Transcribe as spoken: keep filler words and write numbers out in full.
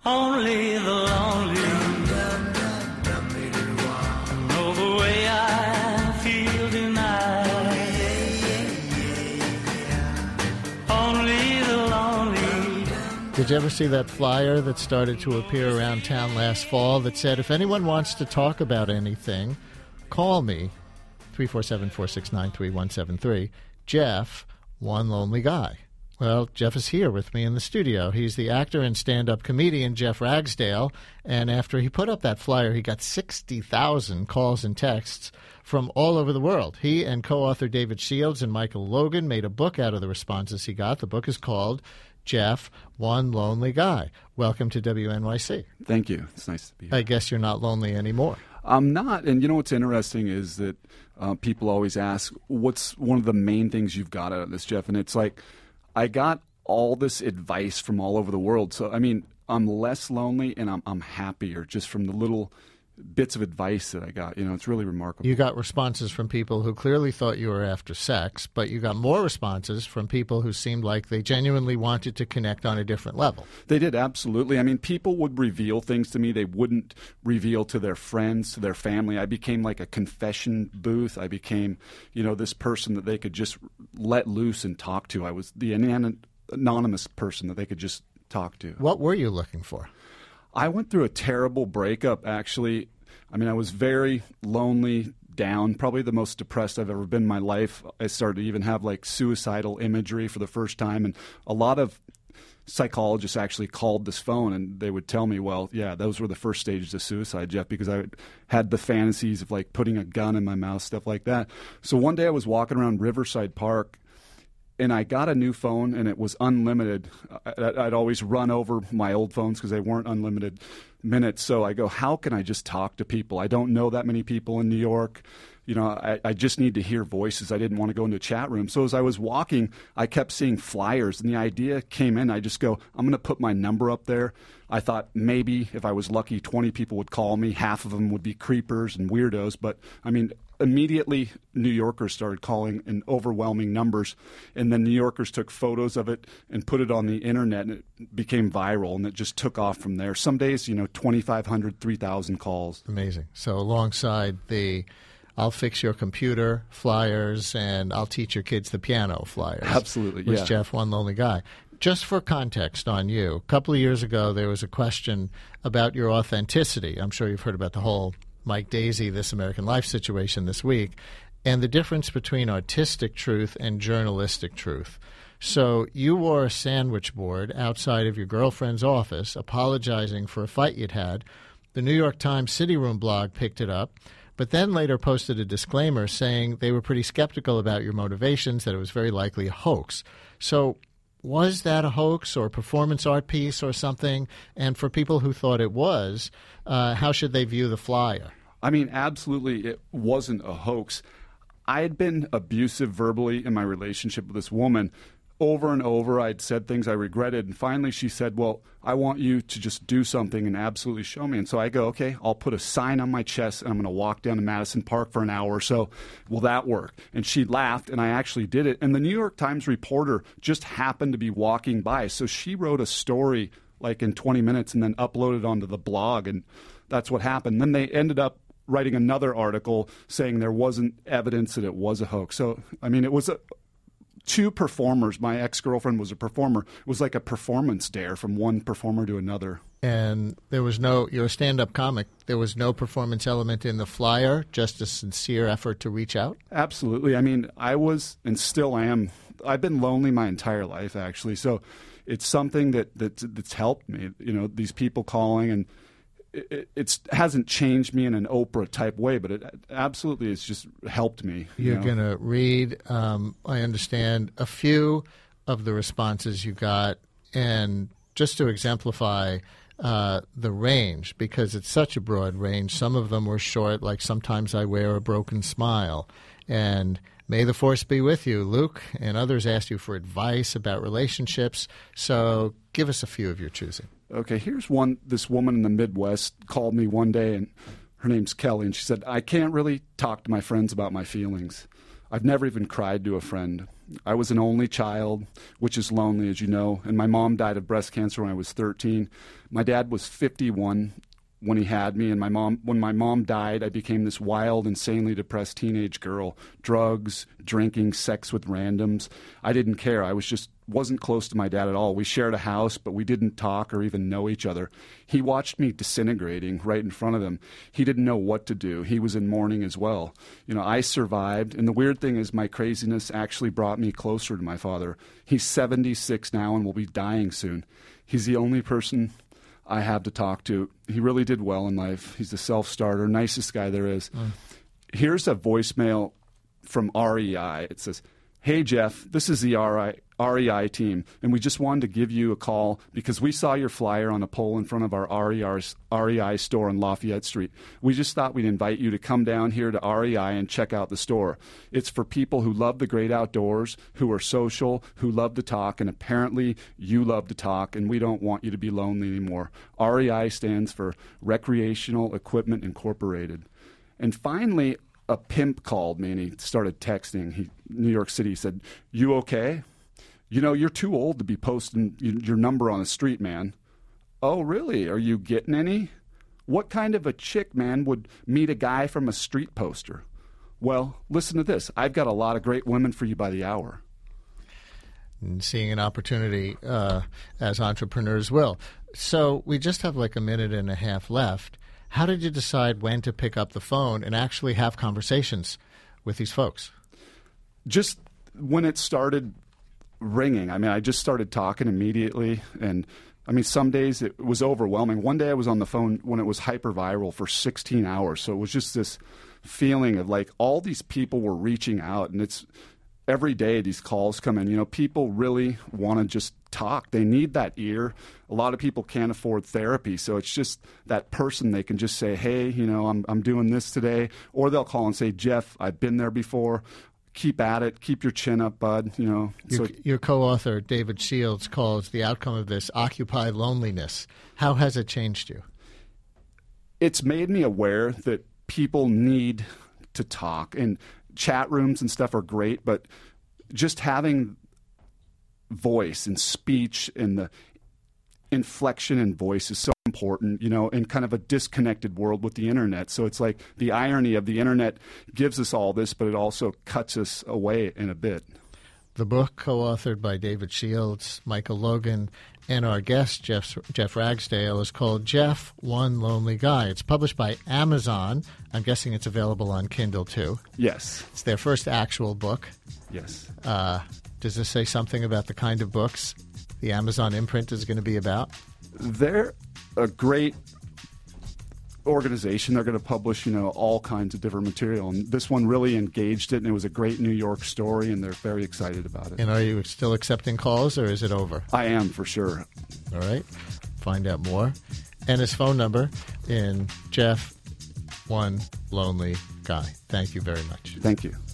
Only the lonely know the way I feel tonight. Only the lonely. Did you ever see that flyer that started to appear around town last fall that said, if anyone wants to talk about anything, call me, three four seven, four six nine, three one seven three, Jeff, one lonely guy. Well, Jeff is here with me in the studio. He's the actor and stand-up comedian Jeff Ragsdale, and after he put up that flyer, he got sixty thousand calls and texts from all over the world. He and co-author David Shields and Michael Logan made a book out of the responses he got. The book is called Jeff, One Lonely Guy. Welcome to W N Y C. Thank you. It's nice to be here. I guess you're not lonely anymore. I'm not. And you know what's interesting is that uh, people always ask, what's one of the main things you've got out of this, Jeff? And it's like, I got all this advice from all over the world. So, I mean, I'm less lonely and I'm, I'm happier just from the little bits of advice that I got. You know, it's really remarkable. You got responses from people who clearly thought you were after sex, but you got more responses from people who seemed like they genuinely wanted to connect on a different level. They did, absolutely. I mean, people would reveal things to me they wouldn't reveal to their friends, to their family. I became like a confession booth. I became, you know, this person that they could just let loose and talk to. I was the anon- anonymous person that they could just talk to. What were you looking for? I went through a terrible breakup, actually. I mean, I was very lonely, down, probably the most depressed I've ever been in my life. I started to even have like suicidal imagery for the first time. And a lot of psychologists actually called this phone and they would tell me, well, yeah, those were the first stages of suicide, Jeff, because I had the fantasies of like putting a gun in my mouth, stuff like that. So one day I was walking around Riverside Park and I got a new phone, and it was unlimited. I'd always run over my old phones because they weren't unlimited minutes. So I go, how can I just talk to people? I don't know that many people in New York. You know, I, I just need to hear voices. I didn't want to go into a chat room. So as I was walking, I kept seeing flyers, and the idea came in. I just go, I'm going to put my number up there. I thought maybe if I was lucky, twenty people would call me. Half of them would be creepers and weirdos. But, I mean, immediately New Yorkers started calling in overwhelming numbers, and then New Yorkers took photos of it and put it on the internet, and it became viral, and it just took off from there. Some days, you know, twenty-five hundred, three thousand calls. Amazing. So alongside the I'll fix your computer flyers and I'll teach your kids the piano flyers. Absolutely, was yeah. Jeff, One Lonely Guy. Just for context on you, a couple of years ago there was a question about your authenticity. I'm sure you've heard about the whole Mike Daisey, This American Life situation this week, and the difference between artistic truth and journalistic truth. So you wore a sandwich board outside of your girlfriend's office apologizing for a fight you'd had. The New York Times City Room blog picked it up, but then later posted a disclaimer saying they were pretty skeptical about your motivations, that it was very likely a hoax. So was that a hoax or a performance art piece or something? And for people who thought it was, uh, how should they view the flyer? I mean, absolutely, it wasn't a hoax. I had been abusive verbally in my relationship with this woman. Over and over, I'd said things I regretted, and finally she said, well, I want you to just do something and absolutely show me. And so I go, okay, I'll put a sign on my chest, and I'm going to walk down to Madison Park for an hour or so. Will that work? And she laughed, and I actually did it. And the New York Times reporter just happened to be walking by, so she wrote a story like in twenty minutes and then uploaded it onto the blog, and that's what happened. Then they ended up writing another article saying there wasn't evidence that it was a hoax. So, I mean, it was a two performers. My ex-girlfriend was a performer. It was like a performance dare from one performer to another. And there was no, you're a stand-up comic, there was no performance element in the flyer, just a sincere effort to reach out? Absolutely. I mean, I was and still am. I've been lonely my entire life, actually. So it's something that, that that's helped me. You know, these people calling, and it it's, hasn't changed me in an Oprah-type way, but it absolutely has just helped me. You You're going to read, um, I understand, a few of the responses you got, and just to exemplify uh, the range, because it's such a broad range. Some of them were short, like sometimes I wear a broken smile, and may the force be with you, Luke, and others asked you for advice about relationships. So give us a few of your choosing. Okay, here's one. This woman in the Midwest called me one day, and her name's Kelly, and she said, I can't really talk to my friends about my feelings. I've never even cried to a friend. I was an only child, which is lonely, as you know, and my mom died of breast cancer when I was thirteen. My dad was fifty-one when he had me, and my mom, when my mom died, I became this wild, insanely depressed teenage girl. Drugs, drinking, sex with randoms. I didn't care. I was just wasn't close to my dad at all. We shared a house, but we didn't talk or even know each other. He watched me disintegrating right in front of him. He didn't know what to do. He was in mourning as well. You know, I survived, and the weird thing is my craziness actually brought me closer to my father. He's seventy-six now and will be dying soon. He's the only person I have to talk to. He really did well in life. He's a self-starter, nicest guy there is. Mm. Here's a voicemail from R E I. It says, "Hey, Jeff, this is the R I, R E I team, and we just wanted to give you a call because we saw your flyer on a pole in front of our R E I, R E I store on Lafayette Street. We just thought we'd invite you to come down here to R E I and check out the store. It's for people who love the great outdoors, who are social, who love to talk, and apparently you love to talk, and we don't want you to be lonely anymore. R E I stands for Recreational Equipment Incorporated." And finally, a pimp called me and he started texting. He, New York City, said, "You okay? You know, you're too old to be posting your number on the street, man." "Oh, really? Are you getting any? What kind of a chick, man, would meet a guy from a street poster?" "Well, listen to this. I've got a lot of great women for you by the hour." And seeing an opportunity uh, as entrepreneurs will. So we just have like a minute and a half left. How did you decide when to pick up the phone and actually have conversations with these folks? Just when it started ringing. I mean, I just started talking immediately. And, I mean, some days it was overwhelming. One day I was on the phone when it was hyper-viral for sixteen hours. So it was just this feeling of, like, all these people were reaching out. And it's every day these calls come in. You know, people really want to just talk. They need that ear. A lot of people can't afford therapy, so it's just that person they can just say, "Hey, you know, I'm I'm doing this today," or they'll call and say, "Jeff, I've been there before. Keep at it. Keep your chin up, bud." You know. Your, so, your co-author David Shields calls the outcome of this "occupy loneliness." How has it changed you? It's made me aware that people need to talk, and chat rooms and stuff are great, but just having voice and speech and the inflection in voice is so important, you know, in kind of a disconnected world with the internet. So it's like the irony of the internet gives us all this, but it also cuts us away in a bit. The book, co-authored by David Shields, Michael Logan, and our guest, Jeff, Jeff Ragsdale, is called Jeff, One Lonely Guy. It's published by Amazon. I'm guessing it's available on Kindle, too. Yes. It's their first actual book. Yes. Uh, does this say something about the kind of books the Amazon imprint is going to be about? They're a great organization. They're going to publish, you know, all kinds of different material. And this one really engaged it, and it was a great New York story, and they're very excited about it. And are you still accepting calls, or is it over? I am, for sure. All right. Find out more. And his phone number in Jeff, One Lonely Guy. Thank you very much. Thank you.